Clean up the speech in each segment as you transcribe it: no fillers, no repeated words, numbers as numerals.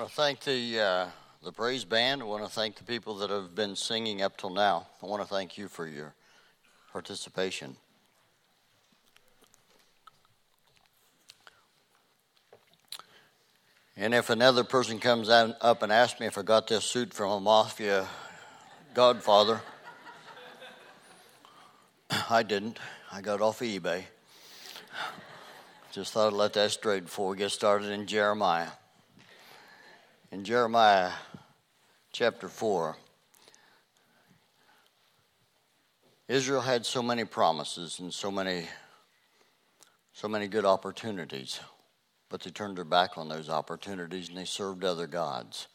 want to thank the praise band. I want to thank the people that have been singing up till now. I want to thank you for your participation. And if another person comes up and asks me if I got this suit from a mafia godfather, I didn't. I got it off of eBay. Just thought I'd let that straight before we get started in Jeremiah. In Jeremiah chapter 4, Israel had so many promises and so many good opportunities, but they turned their back on those opportunities and they served other gods.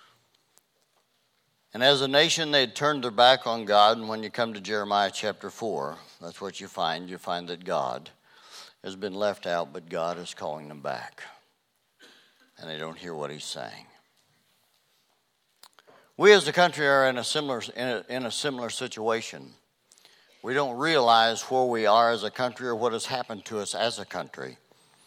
And as a nation, they had turned their back on God, and when you come to Jeremiah chapter 4, that's what you find. You find that God has been left out, but God is calling them back. And they don't hear what he's saying. We as a country are in a similar situation. We don't realize where we are as a country or what has happened to us as a country.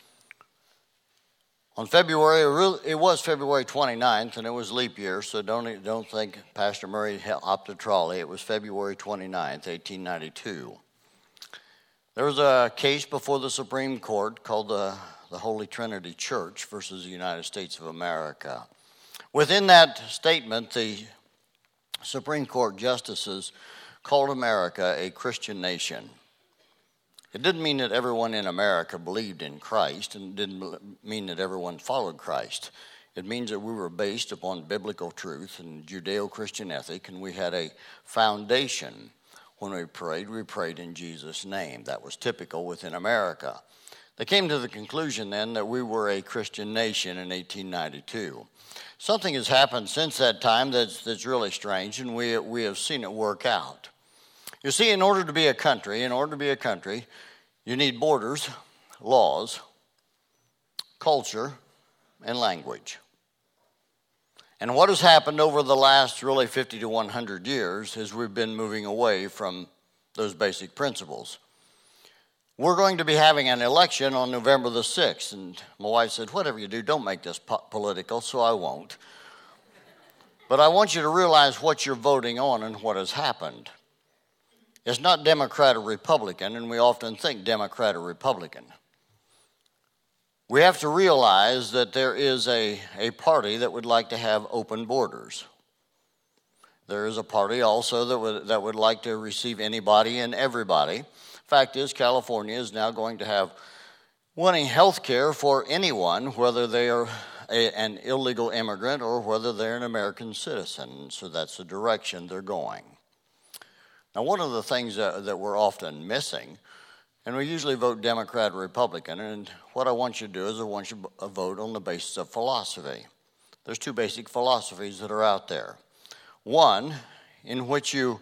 On February, it was February 29th, and it was leap year, so don't think Pastor Murray hopped a trolley. It was February 29th, 1892. There was a case before the Supreme Court called the Holy Trinity Church versus the United States of America. Within that statement, the Supreme Court justices called America a Christian nation. It didn't mean that everyone in America believed in Christ, and it didn't mean that everyone followed Christ. It means that we were based upon biblical truth and Judeo-Christian ethic, and we had a foundation. When we prayed in Jesus' name. That was typical within America. They came to the conclusion then that we were a Christian nation in 1892. Something has happened since that time that's really strange, and we have seen it work out. You see, in order to be a country, you need borders, laws, culture, and language. And what has happened over the last really 50 to 100 years is we've been moving away from those basic principles. We're going to be having an election on November the 6th, and my wife said, whatever you do, don't make this political, so I won't. But I want you to realize what you're voting on and what has happened. It's not Democrat or Republican, and we often think Democrat or Republican. We have to realize that there is a party that would like to have open borders. There is a party also that would like to receive anybody and everybody. Fact is, California is now going to have wanting health care for anyone, whether they are an illegal immigrant or whether they're an American citizen. So that's the direction they're going. Now, one of the things that we're often missing, and we usually vote Democrat or Republican, and what I want you to do is I want you to vote on the basis of philosophy. There's two basic philosophies that are out there. One, in which you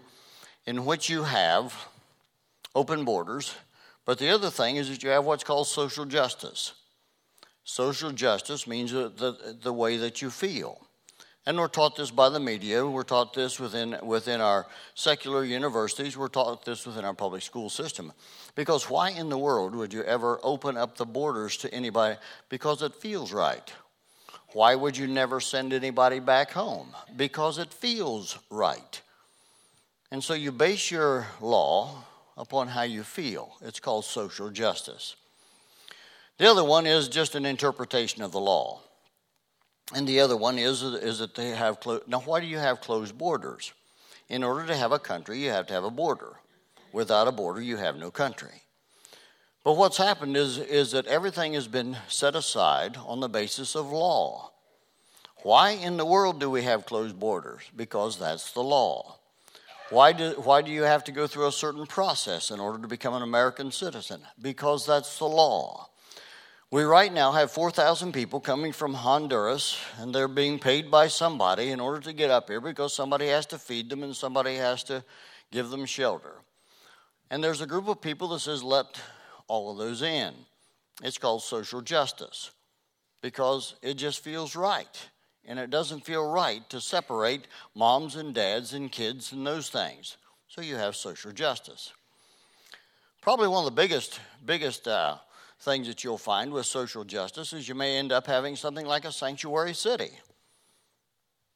have open borders, but the other thing is that you have what's called social justice. Social justice means the way that you feel. And we're taught this by the media. We're taught this within our secular universities. We're taught this within our public school system. Because why in the world would you ever open up the borders to anybody? Because it feels right. Why would you never send anybody back home? Because it feels right. And so you base your law upon how you feel. It's called social justice. The other one is just an interpretation of the law. And the other one is that they have now, why do you have closed borders? In order to have a country, you have to have a border. Without a border, you have no country. But what's happened is that everything has been set aside on the basis of law. Why in the world do we have closed borders? Because that's the law. Why do you have to go through a certain process in order to become an American citizen? Because that's the law. We right now have 4,000 people coming from Honduras, and they're being paid by somebody in order to get up here because somebody has to feed them and somebody has to give them shelter. And there's a group of people that says, let all of those in. It's called social justice because it just feels right. And it doesn't feel right to separate moms and dads and kids and those things. So you have social justice. Probably one of the biggest things that you'll find with social justice is you may end up having something like a sanctuary city.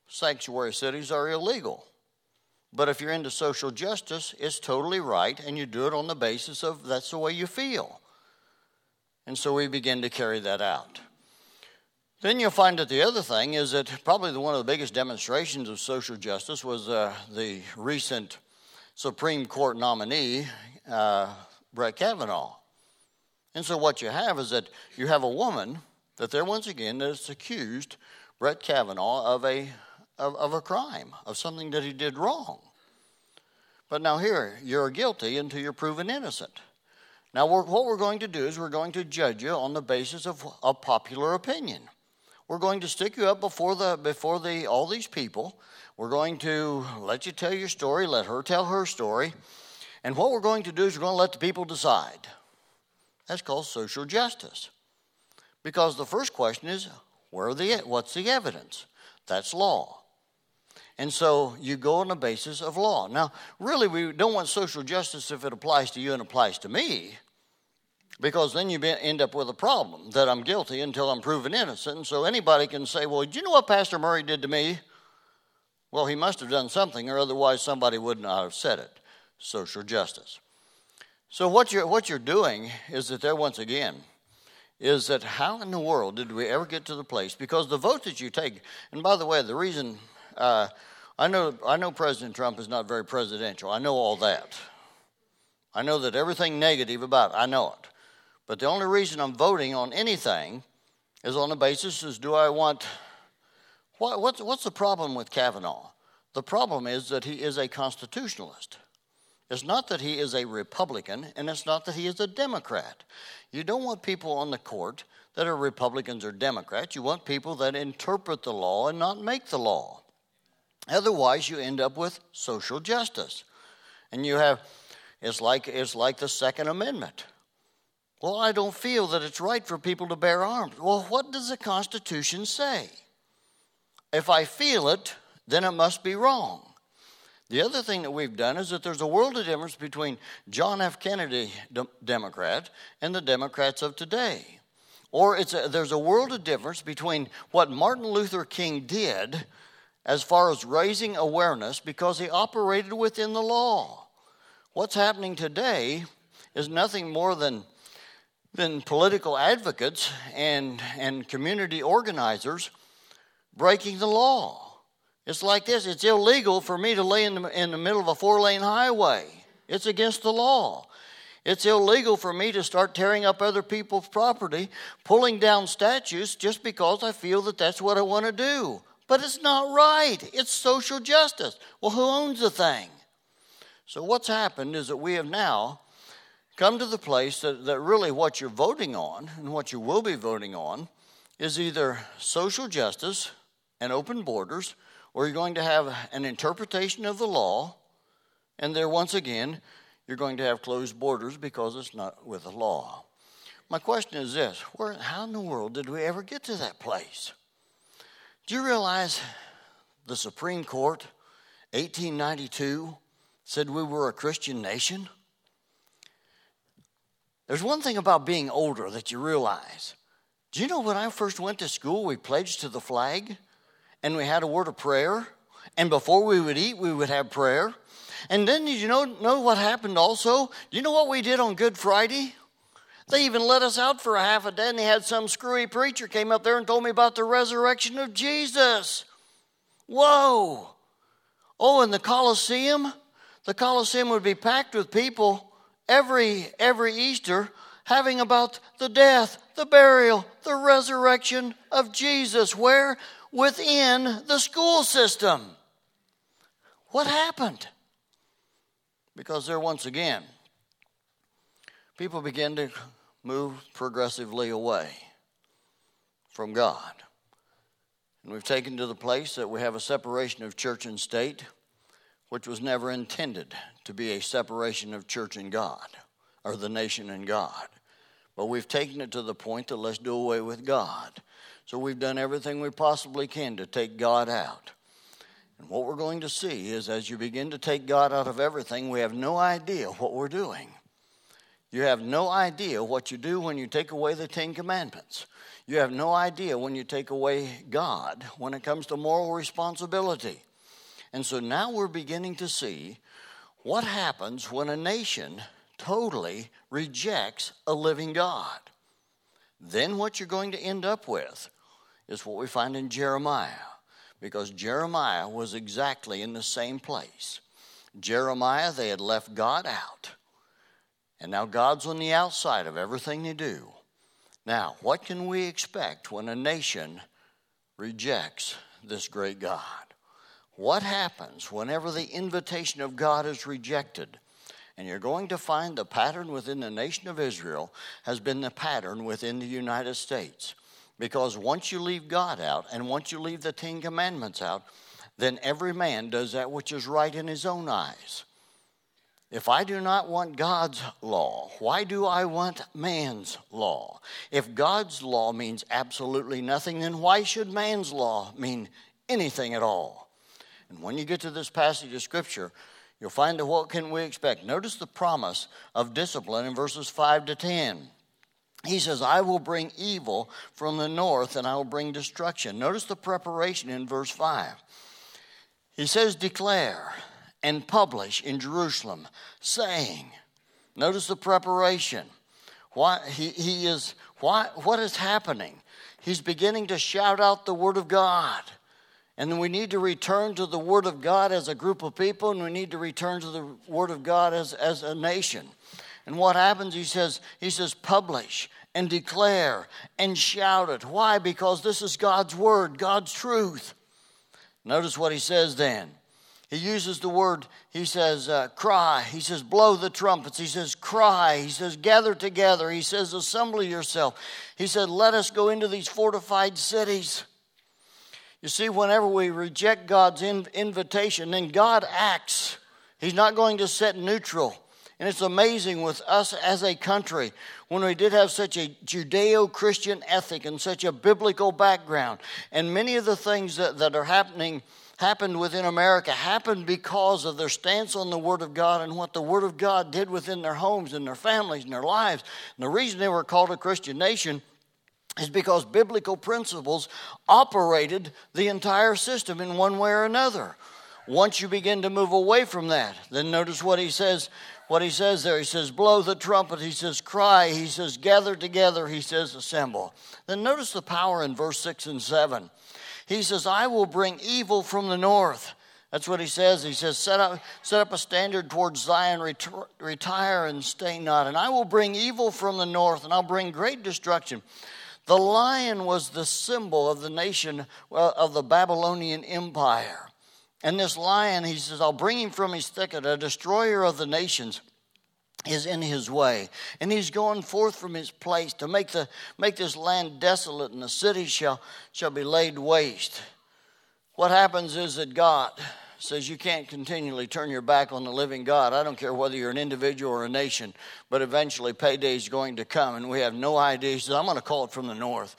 sanctuary cities are illegal. But if you're into social justice, it's totally right, and you do it on the basis of that's the way you feel. And so we begin to carry that out. Then you'll find that the other thing is that probably one of the biggest demonstrations of social justice was the recent Supreme Court nominee, Brett Kavanaugh. And so what you have is that you have a woman that there once again has accused Brett Kavanaugh of a crime, of something that he did wrong. But now here, you're guilty until you're proven innocent. Now what we're going to do is we're going to judge you on the basis of popular opinion. We're going to stick you up before all these people. We're going to let you tell your story, let her tell her story. And what we're going to do is we're going to let the people decide. That's called social justice. Because the first question is, what's the evidence? That's law. And so you go on the basis of law. Now, really, we don't want social justice if it applies to you and applies to me, because then you end up with a problem that I'm guilty until I'm proven innocent. And so anybody can say, well, do you know what Pastor Murray did to me? Well, he must have done something, or otherwise somebody would not have said it. Social justice. So what you're doing is that there once again is that how in the world did we ever get to the place? Because the vote that you take, and by the way, the reason I know President Trump is not very presidential. I know all that. I know that everything negative about it, I know it. But the only reason I'm voting on anything is on the basis is what's the problem with Kavanaugh? The problem is that he is a constitutionalist. It's not that he is a Republican, and it's not that he is a Democrat. You don't want people on the court that are Republicans or Democrats. You want people that interpret the law and not make the law. Otherwise, you end up with social justice. And it's like the Second Amendment. Well, I don't feel that it's right for people to bear arms. Well, what does the Constitution say? If I feel it, then it must be wrong. The other thing that we've done is that there's a world of difference between John F. Kennedy, Democrat, and the Democrats of today. Or there's a world of difference between what Martin Luther King did as far as raising awareness because he operated within the law. What's happening today is nothing more than political advocates and community organizers breaking the law. It's like this. It's illegal for me to lay in the middle of a 4-lane highway. It's against the law. It's illegal for me to start tearing up other people's property, pulling down statues just because I feel that that's what I want to do. But it's not right. It's social justice. Well, who owns the thing? So what's happened is that we have now come to the place that really what you're voting on and what you will be voting on is either social justice and open borders, or you're going to have an interpretation of the law, and there once again, you're going to have closed borders because it's not with the law. My question is this: how in the world did we ever get to that place? Do you realize the Supreme Court, 1892, said we were a Christian nation? There's one thing about being older that you realize. Do you know when I first went to school, we pledged to the flag, and we had a word of prayer, and before we would eat, we would have prayer. And then did you know what happened also? Do you know what we did on Good Friday? They even let us out for a half a day, and they had some screwy preacher came up there and told me about the resurrection of Jesus. Whoa. Oh, and the Colosseum would be packed with people every Easter having about the death, the burial, the resurrection of Jesus. Where? Within the school system. What happened? Because there once again, people begin to move progressively away from God. And we've taken to the place that we have a separation of church and state, which was never intended to be a separation of church and God, or the nation and God. But we've taken it to the point that let's do away with God. So we've done everything we possibly can to take God out. And what we're going to see is as you begin to take God out of everything, we have no idea what we're doing. You have no idea what you do when you take away the Ten Commandments. You have no idea when you take away God when it comes to moral responsibility. And so now we're beginning to see what happens when a nation totally rejects a living God. Then what you're going to end up with is what we find in Jeremiah, because Jeremiah was exactly in the same place. Jeremiah, they had left God out, and now God's on the outside of everything they do. Now, what can we expect when a nation rejects this great God? What happens whenever the invitation of God is rejected? And you're going to find the pattern within the nation of Israel has been the pattern within the United States. Because once you leave God out and once you leave the Ten Commandments out, then every man does that which is right in his own eyes. If I do not want God's law, why do I want man's law? If God's law means absolutely nothing, then why should man's law mean anything at all? And when you get to this passage of Scripture, you'll find that what can we expect? Notice the promise of discipline in verses 5 to 10. He says, I will bring evil from the north and I will bring destruction. Notice the preparation in verse 5. He says, declare and publish in Jerusalem, saying, notice the preparation. What is happening? He's beginning to shout out the word of God. And we need to return to the word of God as a group of people, and we need to return to the word of God as a nation. And what happens, he says, publish and declare and shout it. Why? Because this is God's word, God's truth. Notice what he says then. He uses the word, he says, cry. He says, blow the trumpets. He says, cry. He says, gather together. He says, assemble yourself. He said, let us go into these fortified cities. You see, whenever we reject God's invitation, then God acts. He's not going to sit neutral. And it's amazing with us as a country, when we did have such a Judeo-Christian ethic and such a biblical background, and many of the things that are happened within America happened because of their stance on the Word of God and what the Word of God did within their homes and their families and their lives. And the reason they were called a Christian nation is because biblical principles operated the entire system in one way or another. Once you begin to move away from that, then notice what he says. What he says there, he says, blow the trumpet, he says, cry, he says, gather together, he says, assemble. Then notice the power in verse 6 and 7. He says, I will bring evil from the north. That's what he says. He says, set up a standard towards Zion, retire and stay not. And I will bring evil from the north, and I'll bring great destruction. The lion was the symbol of the nation, of the Babylonian Empire. And this lion, he says, I'll bring him from his thicket. A destroyer of the nations is in his way. And he's going forth from his place to make this land desolate, and the city shall be laid waste. What happens is that God says you can't continually turn your back on the living God. I don't care whether you're an individual or a nation, but eventually payday is going to come, and we have no idea. He says, I'm going to call it from the north.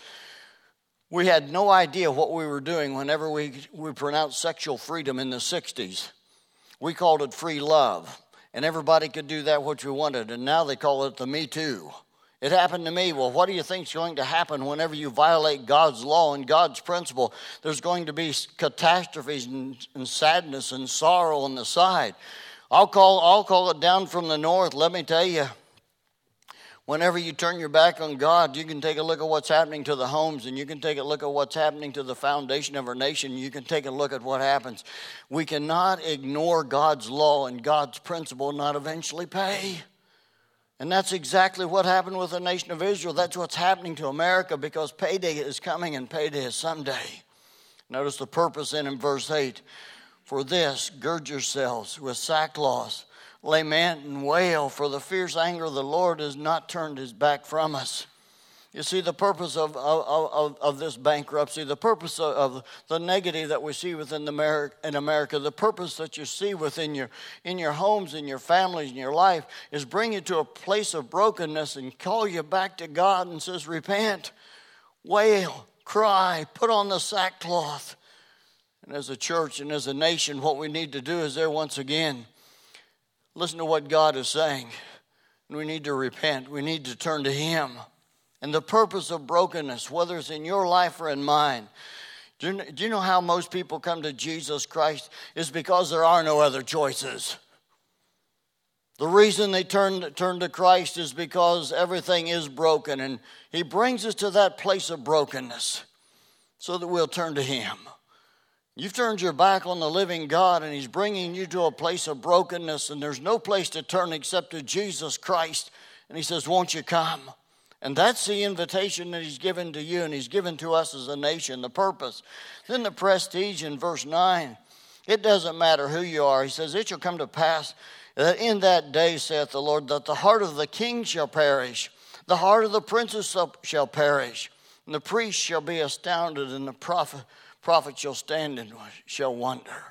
We had no idea what we were doing whenever we pronounced sexual freedom in the 60s. We called it free love, and everybody could do that which we wanted, and now they call it the Me Too. It happened to me. Well, what do you think is going to happen whenever you violate God's law and God's principle? There's going to be catastrophes and sadness and sorrow on the side. I'll call it down from the north. Let me tell you, whenever you turn your back on God, you can take a look at what's happening to the homes, and you can take a look at what's happening to the foundation of our nation. You can take a look at what happens. We cannot ignore God's law and God's principle and not eventually pay. And that's exactly what happened with the nation of Israel. That's what's happening to America, because payday is coming and payday is someday. Notice the purpose in verse 8. For this, gird yourselves with sackcloth, lament and wail, for the fierce anger of the Lord has not turned his back from us. You see, the purpose of this bankruptcy, the purpose of the negative that we see within America, the purpose that you see within your homes, in your families, in your life, is bring you to a place of brokenness and call you back to God and says, repent, wail, cry, put on the sackcloth. And as a church and as a nation, what we need to do is there once again, listen to what God is saying. and we need to repent. We need to turn to Him. And the purpose of brokenness, whether it's in your life or in mine, do you know how most people come to Jesus Christ? Is because there are no other choices. The reason they turn to Christ is because everything is broken, and He brings us to that place of brokenness so that we'll turn to Him. You've turned your back on the living God, and He's bringing you to a place of brokenness, and there's no place to turn except to Jesus Christ. And He says, won't you come? And that's the invitation that He's given to you, and He's given to us as a nation, the purpose. Then the prestige in verse 9. It doesn't matter who you are. He says, it shall come to pass that in that day, saith the Lord, that the heart of the king shall perish, the heart of the princess shall perish, and the priest shall be astounded, and the prophet shall stand and shall wonder.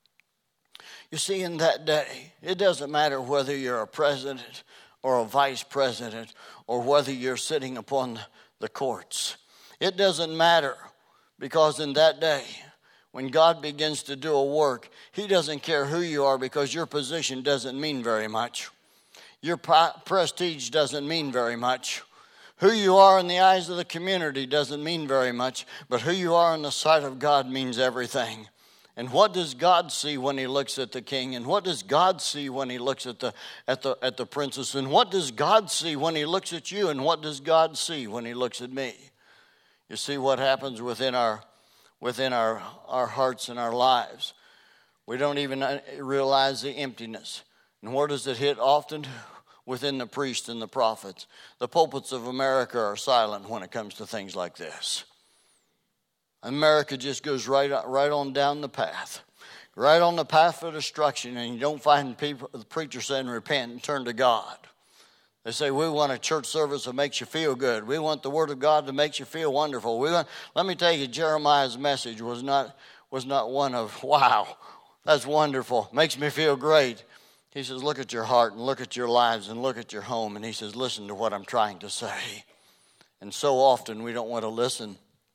You see, in that day, it doesn't matter whether you're a president or a vice president or whether you're sitting upon the courts. It doesn't matter, because in that day, when God begins to do a work, He doesn't care who you are, because your position doesn't mean very much. Your prestige doesn't mean very much. Who you are in the eyes of the community doesn't mean very much, but who you are in the sight of God means everything. And what does God see when He looks at the king? And what does God see when He looks at the princess? And what does God see when He looks at you? And what does God see when He looks at me? You see what happens within our hearts and our lives. We don't even realize the emptiness. And where does it hit often? Within the priests and the prophets. The pulpits of America are silent when it comes to things like this. America just goes right on down the path. Right on the path for destruction, and you don't find the preacher saying repent and turn to God. They say, we want a church service that makes you feel good. We want the Word of God that makes you feel wonderful. Let me tell you, Jeremiah's message was not one of, wow, that's wonderful, makes me feel great. He says, look at your heart and look at your lives and look at your home. And he says, listen to what I'm trying to say. And so often we don't want to listen.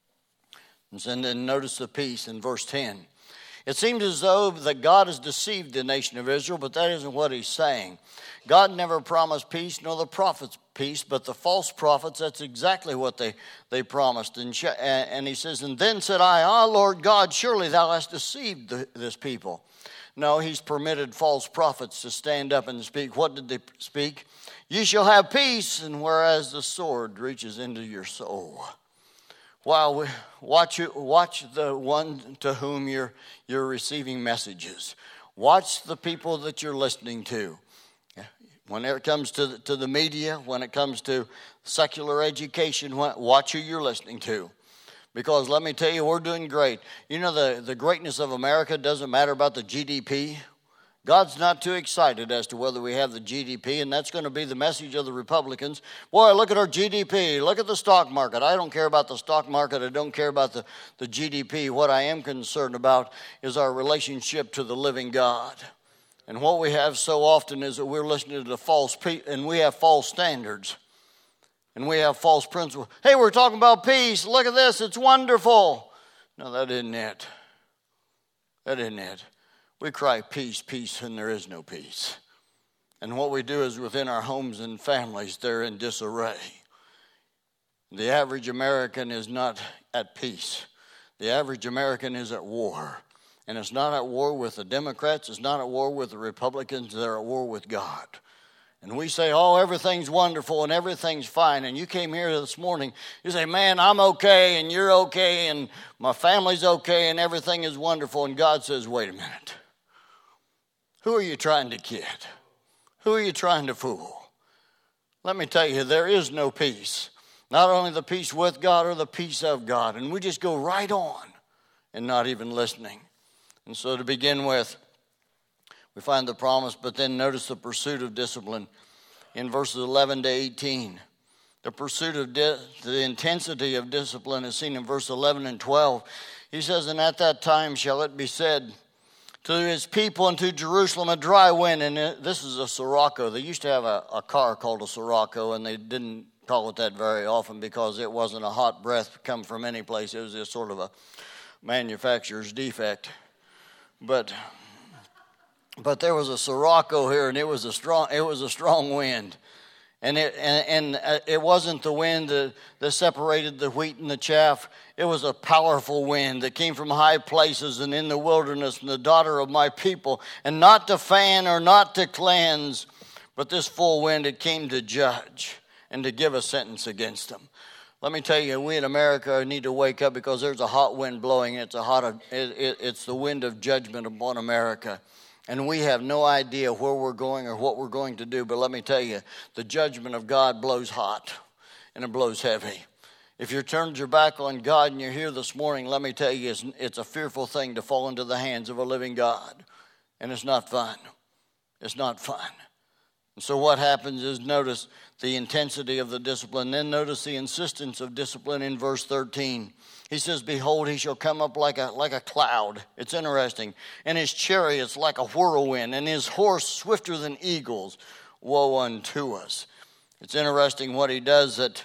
And then notice the peace in verse 10. It seems as though that God has deceived the nation of Israel, but that isn't what He's saying. God never promised peace, nor the prophets peace, but the false prophets, that's exactly what they promised. And He says, and then said I, Lord God, surely Thou hast deceived this people. No, He's permitted false prophets to stand up and speak. What did they speak? Ye shall have peace, and whereas the sword reaches into your soul. While watch the one to whom you're receiving messages. Watch the people that you're listening to. When it comes to the media, when it comes to secular education, watch who you're listening to. Because let me tell you, we're doing great. You know, the greatness of America doesn't matter about the GDP. God's not too excited as to whether we have the GDP, and that's going to be the message of the Republicans. Boy, look at our GDP. Look at the stock market. I don't care about the stock market. I don't care about the GDP. What I am concerned about is our relationship to the living God. And what we have so often is that we're listening to the false people, and we have false standards. And we have false principles. Hey, we're talking about peace. Look at this. It's wonderful. No, that isn't it. That isn't it. We cry peace, peace, and there is no peace. And what we do is within our homes and families, they're in disarray. The average American is not at peace. The average American is at war. And it's not at war with the Democrats. It's not at war with the Republicans. They're at war with God. And we say, oh, everything's wonderful and everything's fine. And you came here this morning, you say, man, I'm okay and you're okay and my family's okay and everything is wonderful. And God says, wait a minute. Who are you trying to kid? Who are you trying to fool? Let me tell you, there is no peace. Not only the peace with God or the peace of God. And we just go right on and not even listening. And so to begin with, we find the promise, but then notice the pursuit of discipline in verses 11 to 18. The pursuit of the intensity of discipline is seen in verse 11 and 12. He says, and at that time shall it be said to His people and to Jerusalem a dry wind. And this is a Sirocco. They used to have a car called a Sirocco, and they didn't call it that very often because it wasn't a hot breath come from any place. It was just sort of a manufacturer's defect. But there was a Sirocco here, and it was a strong wind. And it wasn't the wind that separated the wheat and the chaff. It was a powerful wind that came from high places and in the wilderness, and the daughter of my people, and not to fan or not to cleanse, but this full wind, it came to judge and to give a sentence against them. Let me tell you, we in America need to wake up, because there's a hot wind blowing. It's the wind of judgment upon America. And we have no idea where we're going or what we're going to do. But let me tell you, the judgment of God blows hot and it blows heavy. If you've turned your back on God and you're here this morning, let me tell you, it's a fearful thing to fall into the hands of a living God. And it's not fun. It's not fun. And so what happens is, notice the intensity of the discipline. Then notice the insistence of discipline in verse 13. He says, behold, he shall come up like a cloud. It's interesting. And his chariots like a whirlwind, and his horse swifter than eagles. Woe unto us. It's interesting what he does, that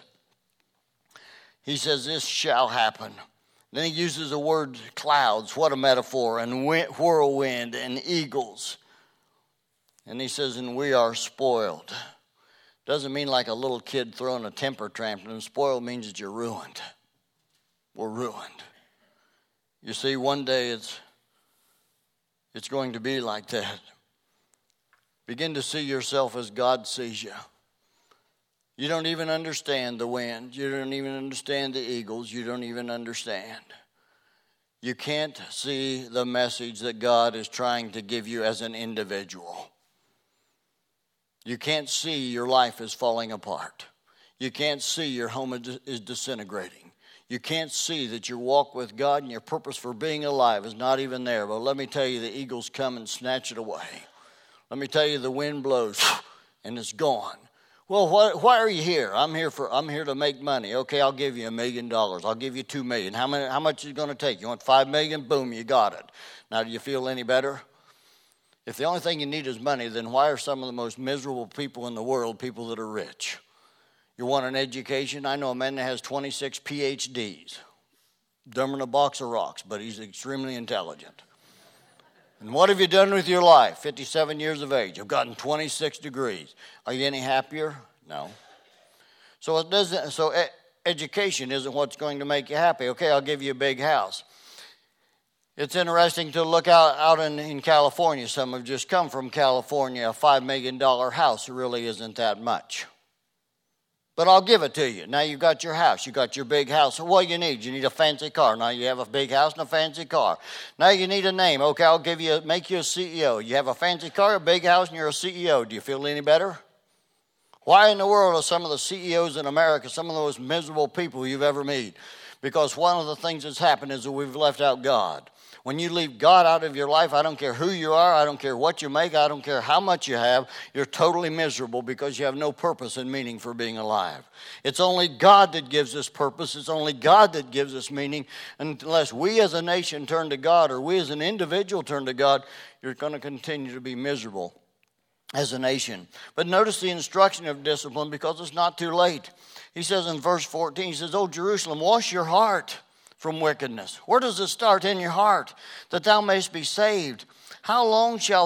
he says this shall happen. Then he uses the word clouds. What a metaphor. And whirlwind and eagles. And he says, and we are spoiled. Doesn't mean like a little kid throwing a temper tantrum. Spoiled means that you're ruined. We're ruined. You see, one day it's going to be like that. Begin to see yourself as God sees you. You don't even understand the wind. You don't even understand the eagles. You don't even understand. You can't see the message that God is trying to give you as an individual. You can't see your life is falling apart. You can't see your home is disintegrating. You can't see that your walk with God and your purpose for being alive is not even there. But let me tell you, the eagles come and snatch it away. Let me tell you, the wind blows and it's gone. Well, why are you here? I'm here to make money. Okay, I'll give you $1 million. I'll give you $2 million. How much is it going to take? You want $5 million? Boom, you got it. Now, do you feel any better? If the only thing you need is money, then why are some of the most miserable people in the world people that are rich? You want an education? I know a man that has 26 PhDs. Dumber than a box of rocks, but he's extremely intelligent. And what have you done with your life? 57 years of age. I've gotten 26 degrees. Are you any happier? No. So education isn't what's going to make you happy. Okay, I'll give you a big house. It's interesting to look out in California. Some have just come from California. A $5 million house really isn't that much. But I'll give it to you. Now you've got your house. You got your big house. So what do you need? You need a fancy car. Now you have a big house and a fancy car. Now you need a name. Okay, I'll make you a CEO. You have a fancy car, a big house, and you're a CEO. Do you feel any better? Why in the world are some of the CEOs in America some of the most miserable people you've ever met? Because one of the things that's happened is that we've left out God. When you leave God out of your life, I don't care who you are, I don't care what you make, I don't care how much you have, you're totally miserable because you have no purpose and meaning for being alive. It's only God that gives us purpose. It's only God that gives us meaning. Unless we as a nation turn to God, or we as an individual turn to God, you're going to continue to be miserable as a nation. But notice the instruction of discipline, because it's not too late. He says in verse 14, he says, "O Jerusalem, wash your heart from wickedness." Where does it start? In your heart, that thou mayest be saved. How long shall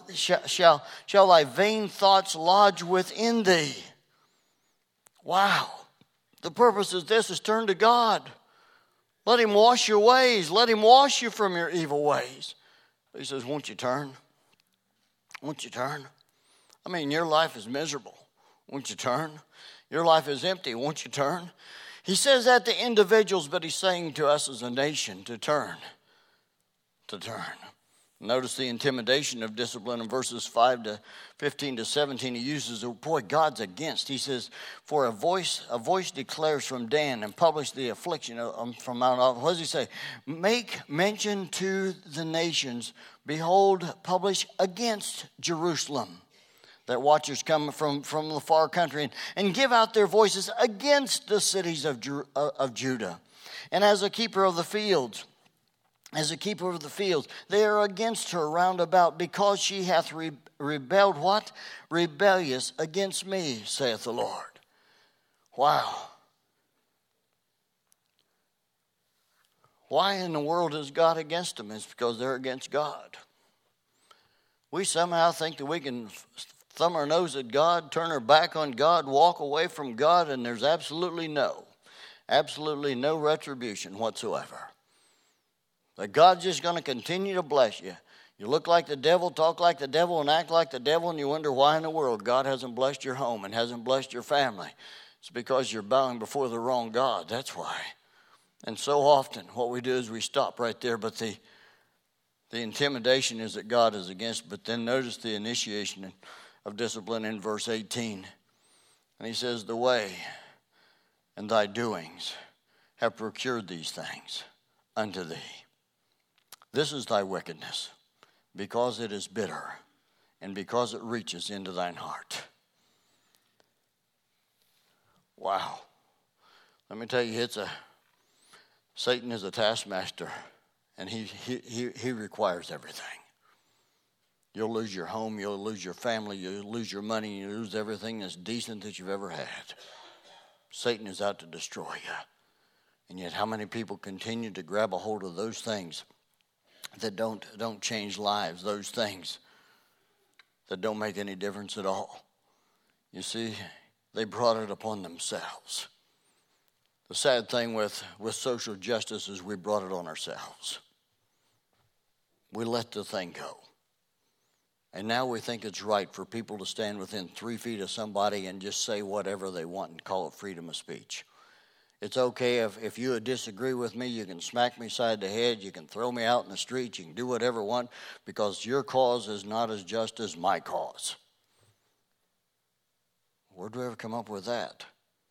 thy vain thoughts lodge within thee? Wow. The purpose is this, is turn to God. Let him wash your ways. Let him wash you from your evil ways. He says, won't you turn? Won't you turn? I mean, your life is miserable. Won't you turn? Your life is empty. Won't you turn? He says that to individuals, but he's saying to us as a nation to turn. To turn. Notice the intimidation of discipline in verses 15 to 17. He uses the boy, God's against. He says, for a voice declares from Dan, and publish the affliction from Mount Olivet. What does he say? Make mention to the nations. Behold, publish against Jerusalem. That watchers come from the far country and give out their voices against the cities of Judah. And as a keeper of the fields, they are against her round about, because she hath rebelled what? Rebellious against me, saith the Lord. Wow. Why in the world is God against them? It's because they're against God. We somehow think that we can thumb our nose at God, turn our back on God, walk away from God, and there's absolutely no retribution whatsoever. That God's just going to continue to bless you. You look like the devil, talk like the devil, and act like the devil, and you wonder why in the world God hasn't blessed your home and hasn't blessed your family. It's because you're bowing before the wrong God. That's why. And so often what we do is we stop right there, but the intimidation is that God is against. But then notice the initiation of discipline in verse 18. And he says, the way and thy doings have procured these things unto thee. This is thy wickedness, because it is bitter, and because it reaches into thine heart. Wow. Let me tell you, Satan is a taskmaster, and he requires everything. You'll lose your home, you'll lose your family, you'll lose your money, you'll lose everything that's decent that you've ever had. Satan is out to destroy you. And yet how many people continue to grab a hold of those things that don't change lives, those things that don't make any difference at all? You see, they brought it upon themselves. The sad thing with social justice is we brought it on ourselves. We let the thing go. And now we think it's right for people to stand within 3 feet of somebody and just say whatever they want and call it freedom of speech. It's okay if you disagree with me, you can smack me side the head, you can throw me out in the street, you can do whatever you want, because your cause is not as just as my cause. Where'd we ever come up with that?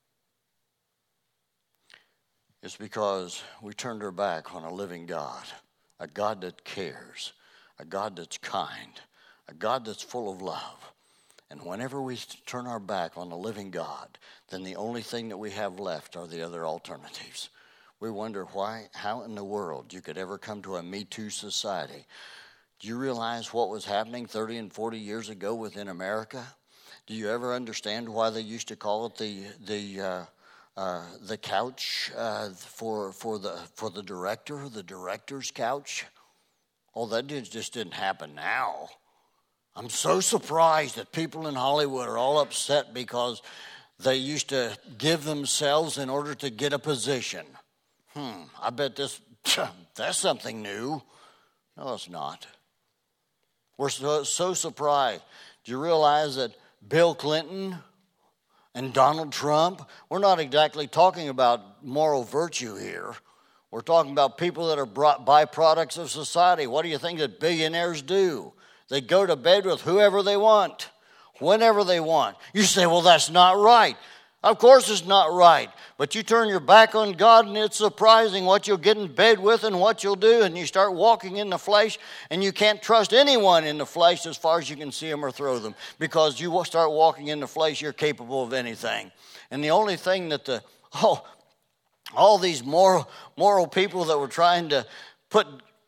It's because we turned our back on a living God, a God that cares, a God that's kind, a God that's full of love. And whenever we turn our back on the living God, then the only thing that we have left are the other alternatives. We wonder how in the world you could ever come to a Me Too society. Do you realize what was happening 30 and 40 years ago within America? Do you ever understand why they used to call it the couch for the director, the director's couch? Oh, that just didn't happen now. I'm so surprised that people in Hollywood are all upset because they used to give themselves in order to get a position. I bet that's something new. No, it's not. We're so surprised. Do you realize that Bill Clinton and Donald Trump, we're not exactly talking about moral virtue here. We're talking about people that are byproducts of society. What do you think that billionaires do? They go to bed with whoever they want, whenever they want. You say, well, that's not right. Of course it's not right. But you turn your back on God, and it's surprising what you'll get in bed with and what you'll do. And you start walking in the flesh, and you can't trust anyone in the flesh as far as you can see them or throw them. Because you start walking in the flesh, you're capable of anything. And the only thing that all these moral people that were trying to put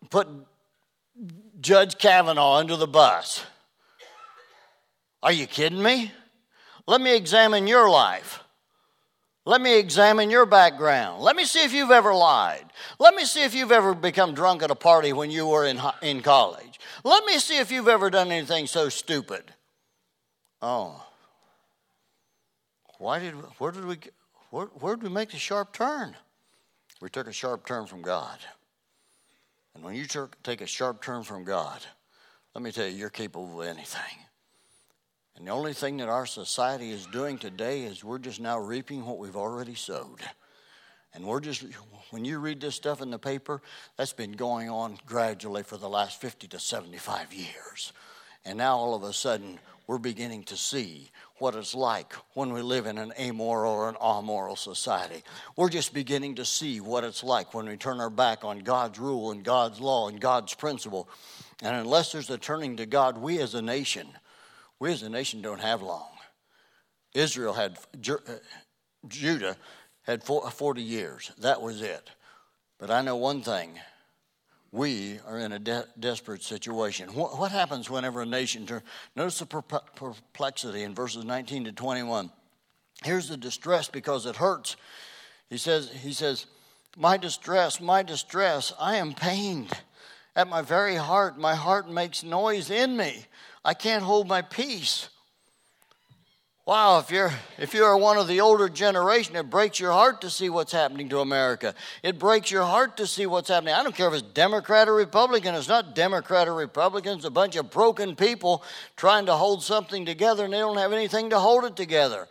Judge Kavanaugh under the bus. Are you kidding me? Let me examine your life. Let me examine your background. Let me see if you've ever lied. Let me see if you've ever become drunk at a party when you were in college. Let me see if you've ever done anything so stupid. Oh. Where did we make the sharp turn? We took a sharp turn from God. And when you take a sharp turn from God, let me tell you, you're capable of anything. And the only thing that our society is doing today is we're just now reaping what we've already sowed. And when you read this stuff in the paper, that's been going on gradually for the last 50 to 75 years. And now all of a sudden, we're beginning to see what it's like when we live in an amoral or an amoral society. We're just beginning to see what it's like when we turn our back on God's rule and God's law and God's principle. And unless there's a turning to God, we as a nation don't have long. Judah had 40 years. That was it. But I know one thing. We are in a desperate situation. What happens whenever a nation turns? Notice the perplexity in verses 19 to 21. Here's the distress because it hurts. He says, my distress, I am pained at my very heart. My heart makes noise in me. I can't hold my peace. Wow, if you're one of the older generation, it breaks your heart to see what's happening to America. It breaks your heart to see what's happening. I don't care if it's Democrat or Republican. It's not Democrat or Republican. It's a bunch of broken people trying to hold something together, and they don't have anything to hold it together.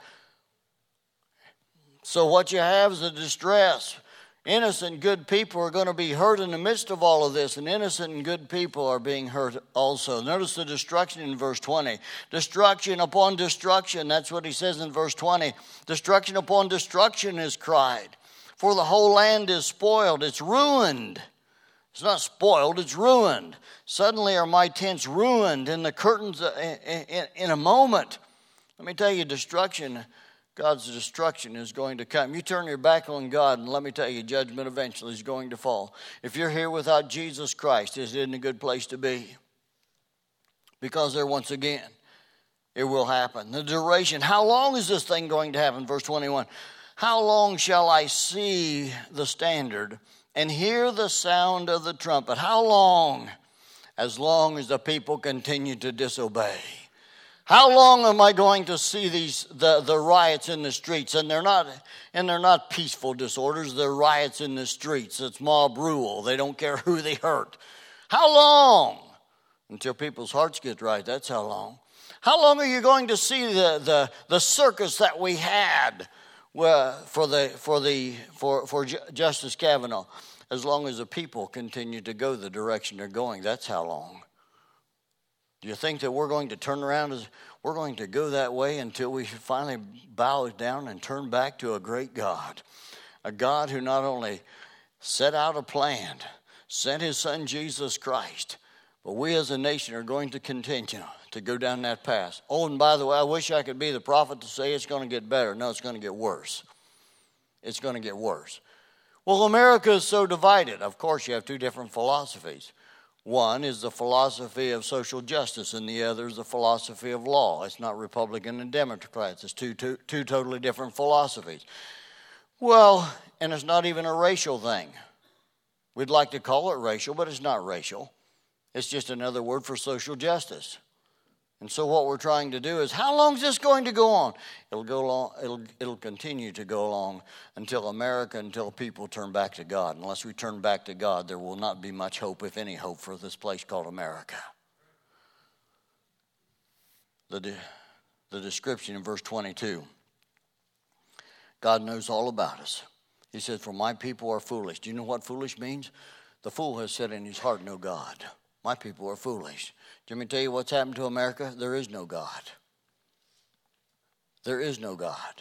So what you have is a distress. Innocent, good people are going to be hurt in the midst of all of this, and innocent and good people are being hurt also. Notice the destruction in verse 20. Destruction upon destruction, that's what he says in verse 20. Destruction upon destruction is cried, for the whole land is spoiled, it's ruined. It's not spoiled, it's ruined. Suddenly are my tents ruined, and the curtains in a moment. Let me tell you, God's destruction is going to come. You turn your back on God, and let me tell you, judgment eventually is going to fall. If you're here without Jesus Christ, it isn't a good place to be. Because there, once again, it will happen. The duration, how long is this thing going to happen? Verse 21, how long shall I see the standard and hear the sound of the trumpet? How long? As long as the people continue to disobey. How long am I going to see the riots in the streets? And they're not peaceful disorders. They're riots in the streets. It's mob rule. They don't care who they hurt. How long? Until people's hearts get right. That's how long. How long are you going to see the circus that we had for Justice Kavanaugh? As long as the people continue to go the direction they're going. That's how long. Do you think that we're going to turn around we're going to go that way until we finally bow down and turn back to a great God? A God who not only set out a plan, sent his son Jesus Christ, but we as a nation are going to continue to go down that path. Oh, and by the way, I wish I could be the prophet to say it's going to get better. No, it's going to get worse. It's going to get worse. Well, America is so divided. Of course, you have two different philosophies. One is the philosophy of social justice, and the other is the philosophy of law. It's not Republican and Democrats. It's two totally different philosophies. Well, and it's not even a racial thing. We'd like to call it racial, but it's not racial. It's just another word for social justice. And so what we're trying to do is, how long is this going to go on? It'll go along. It'll continue to go along until people turn back to God. Unless we turn back to God, there will not be much hope, if any hope, for this place called America. The description in verse 22. God knows all about us. He says, for my people are foolish. Do you know what foolish means? The fool has said in his heart, no God. My people are foolish. Let me tell you what's happened to America. There is no God. There is no God.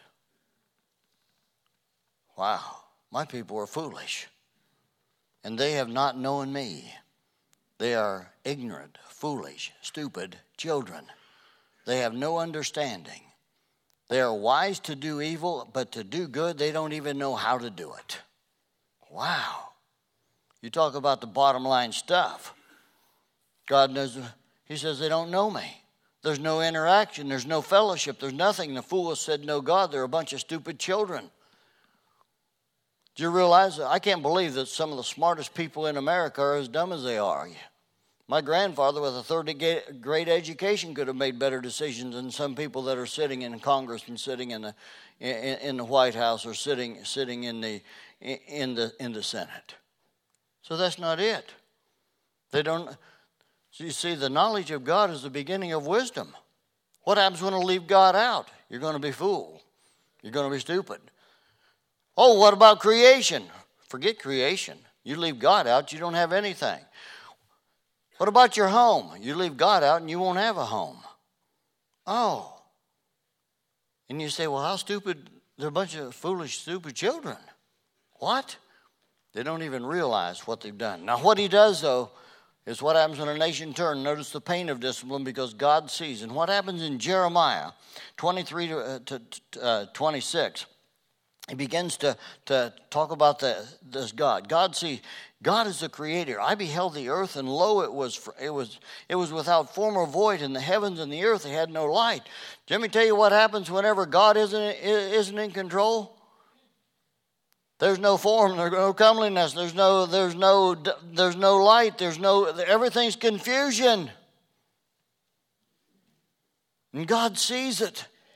Wow. My people are foolish. And they have not known me. They are ignorant, foolish, stupid children. They have no understanding. They are wise to do evil, but to do good, they don't even know how to do it. Wow. You talk about the bottom line stuff. God knows, he says they don't know me. There's no interaction. There's no fellowship. There's nothing. The fool has said no God. They're a bunch of stupid children. Do you realize that? I can't believe that some of the smartest people in America are as dumb as they are. My grandfather with a third grade education could have made better decisions than some people that are sitting in Congress and sitting in the White House or sitting in the Senate. So that's not it. They don't. So you see, the knowledge of God is the beginning of wisdom. What happens when you leave God out? You're going to be fooled. You're going to be stupid. Oh, what about creation? Forget creation. You leave God out, you don't have anything. What about your home? You leave God out and you won't have a home. Oh. And you say, well, how stupid? They're a bunch of foolish, stupid children. What? They don't even realize what they've done. Now, what he does, though, is what happens when a nation turns. Notice the pain of discipline because God sees. And what happens in Jeremiah 23 to 26, he begins to talk about this God. God is the creator. I beheld the earth, and lo, it was without form or void, and the heavens and the earth, they had no light. Let me tell you what happens whenever God isn't in control. There's no form, there's no comeliness, there's no light, everything's confusion. And God sees it.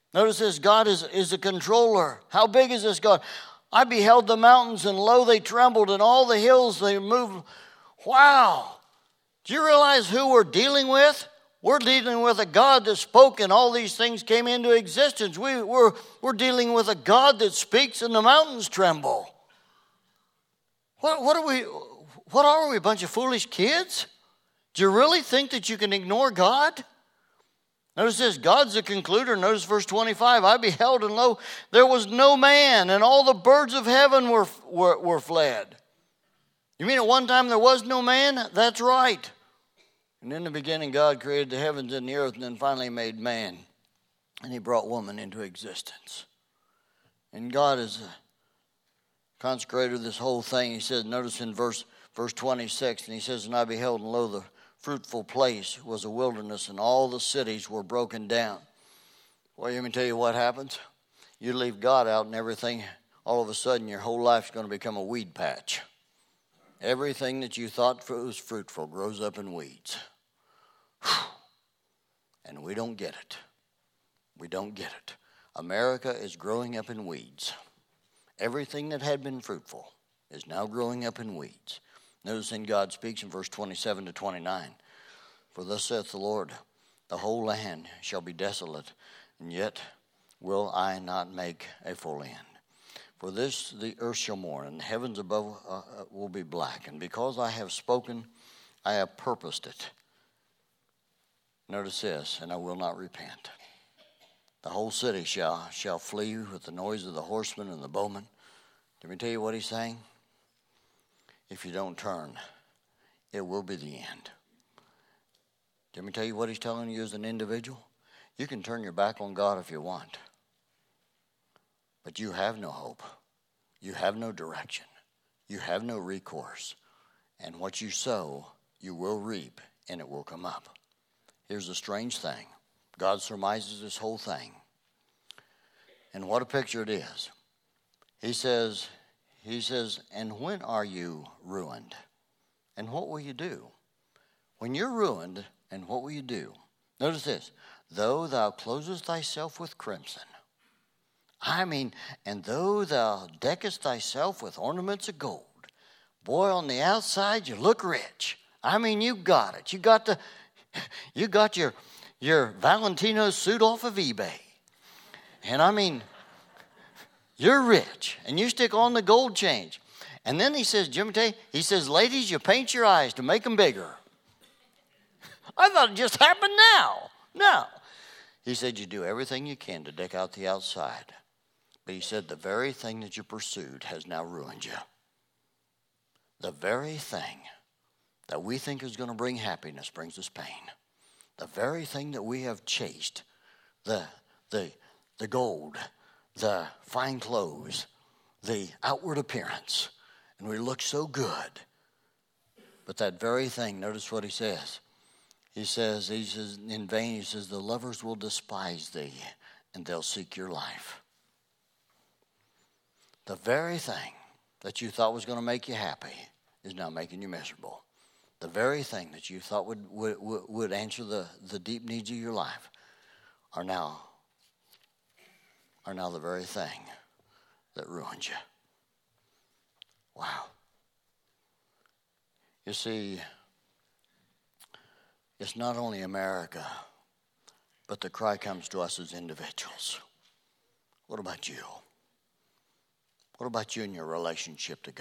Notice this, God is a controller. How big is this God? I beheld the mountains, and lo, they trembled, and all the hills they moved. Wow. Do you realize who we're dealing with? We're dealing with a God that spoke, and all these things came into existence. We're dealing with a God that speaks, and the mountains tremble. What are we, a bunch of foolish kids? Do you really think that you can ignore God? Notice this, God's the concluder. Notice verse 25. I beheld, and lo, there was no man, and all the birds of heaven were fled. You mean at one time there was no man? That's right. And in the beginning, God created the heavens and the earth, and then finally made man. And he brought woman into existence. And God is consecrated this whole thing. He says, notice in verse 26, and he says, and I beheld, and lo, the fruitful place was a wilderness, and all the cities were broken down. Well, let me tell you what happens. You leave God out, and everything, all of a sudden, your whole life's going to become a weed patch. Everything that you thought was fruitful grows up in weeds. And we don't get it. We don't get it. America is growing up in weeds. Everything that had been fruitful is now growing up in weeds. Notice in God speaks in verse 27 to 29. For thus saith the Lord, the whole land shall be desolate, and yet will I not make a full end. For this the earth shall mourn, and the heavens above will be black. And because I have spoken, I have purposed it. Notice this, and I will not repent. The whole city shall flee with the noise of the horsemen and the bowmen. Let me tell you what he's saying. If you don't turn, it will be the end. Let me tell you what he's telling you as an individual. You can turn your back on God if you want. But you have no hope. You have no direction. You have no recourse. And what you sow, you will reap, and it will come up. Here's a strange thing. God surmises this whole thing. And what a picture it is. He says, and when are you ruined? And what will you do? When you're ruined, and what will you do? Notice this. Though thou closest thyself with crimson. And though thou deckest thyself with ornaments of gold. Boy, on the outside, you look rich. You got it. You got your Valentino suit off of eBay. And you're rich. And you stick on the gold chains. And then he says, he says, ladies, you paint your eyes to make them bigger. I thought it just happened now. No. He said, you do everything you can to deck out the outside. But he said, the very thing that you pursued has now ruined you. The very thing that we think is going to bring happiness brings us pain. The very thing that we have chased, the gold, the fine clothes, the outward appearance, and we look so good. But that very thing, notice what he says. He says in vain, he says, the lovers will despise thee, and they'll seek your life. The very thing that you thought was going to make you happy is now making you miserable. The very thing that you thought would answer the deep needs of your life are now the very thing that ruins you. Wow. You see, it's not only America, but the cry comes to us as individuals. What about you? What about you and your relationship to God?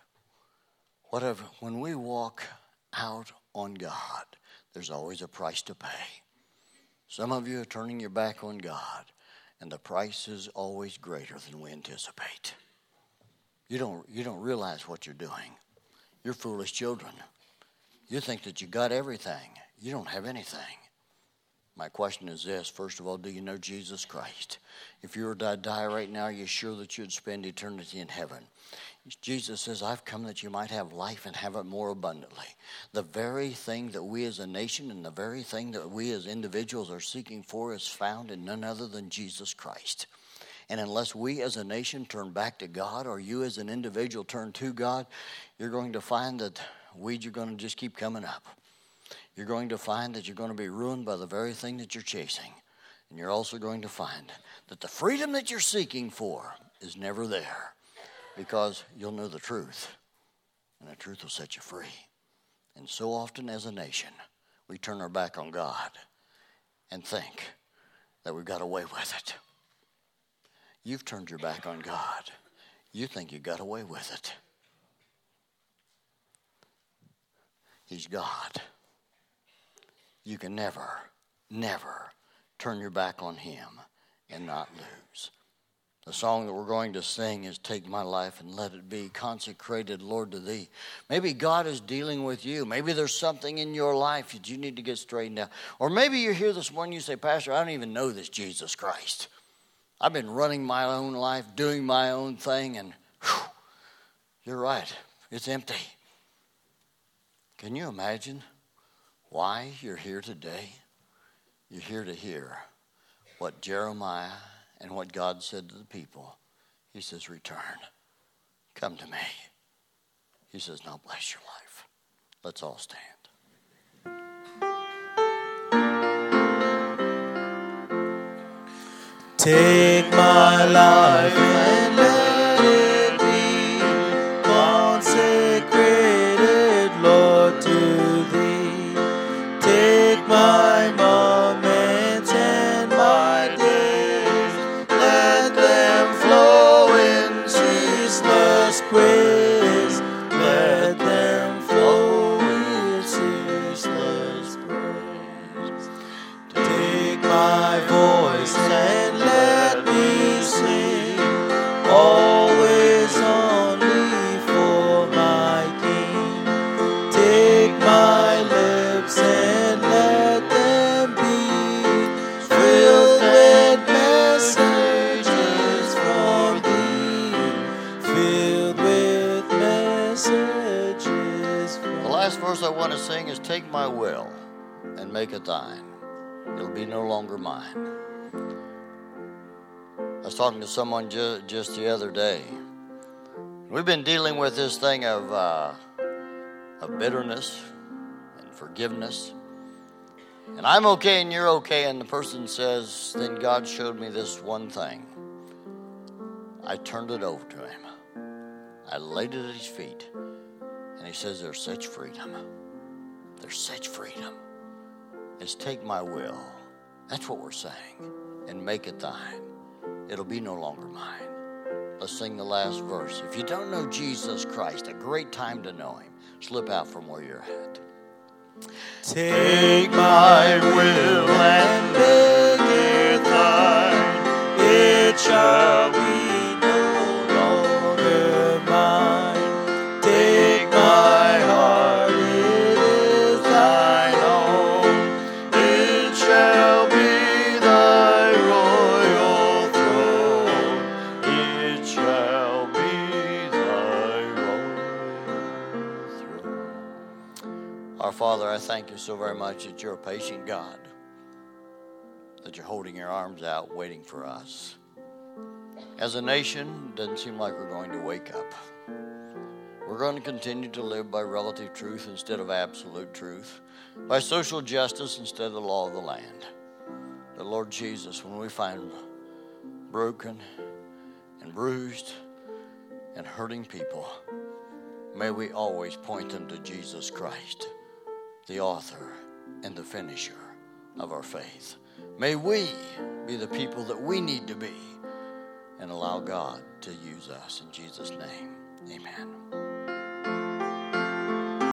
When we walk out on God, there's always a price to pay. Some of you are turning your back on God, and the price is always greater than we anticipate. You don't realize what you're doing. You're foolish children. You think that you got everything. You don't have anything. My question is this. First of all, do you know Jesus Christ? If you were to die right now, are you sure that you'd spend eternity in heaven? Jesus says, I've come that you might have life and have it more abundantly. The very thing that we as a nation and the very thing that we as individuals are seeking for is found in none other than Jesus Christ. And unless we as a nation turn back to God, or you as an individual turn to God, you're going to find that weeds are going to just keep coming up. You're going to find that you're going to be ruined by the very thing that you're chasing. And you're also going to find that the freedom that you're seeking for is never there, because you'll know the truth, and the truth will set you free. And so often as a nation, we turn our back on God and think that we've got away with it. You've turned your back on God. You think you got away with it. He's God. You can never, never turn your back on him and not lose. The song that we're going to sing is Take My Life and Let It Be Consecrated, Lord, to Thee. Maybe God is dealing with you. Maybe there's something in your life that you need to get straightened out. Or maybe you're here this morning and you say, Pastor, I don't even know this Jesus Christ. I've been running my own life, doing my own thing, and you're right, it's empty. Can you imagine why you're here today? You're here to hear what Jeremiah and what God said to the people. He says, return. Come to me. He says, now bless your life. Let's all stand. Take my life and let it be consecrated, Lord, to Thee. Take my moments and my days, let them flow in ceaseless praise. Let them flow in ceaseless praise. Take my voice and let me sing, always only for my King. Take my lips and let them be filled with messages from Thee, filled with messages from The last verse I want to sing is Take my will and make it thine. It'll be no longer mine. I was talking to someone just the other day. We've been dealing with this thing of bitterness and forgiveness. And I'm okay and you're okay. And the person says, then God showed me this one thing. I turned it over to him. I laid it at his feet. And he says, there's such freedom. There's such freedom. It's take my will. That's what we're saying. And make it thine. It'll be no longer mine. Let's sing the last verse. If you don't know Jesus Christ, a great time to know him. Slip out from where you're at. Take my will and make it thine. It shall be no longer mine. Take my heart, it is thine own. It shall be thy royal throne. It shall be thy royal throne. Our Father, I thank you so very much that you're a patient God, that you're holding your arms out, waiting for us. As a nation, it doesn't seem like we're going to wake up. We're going to continue to live by relative truth instead of absolute truth, by social justice instead of the law of the land. But Lord Jesus, when we find broken and bruised and hurting people, may we always point them to Jesus Christ, the author and the finisher of our faith. May we be the people that we need to be and allow God to use us in Jesus' name.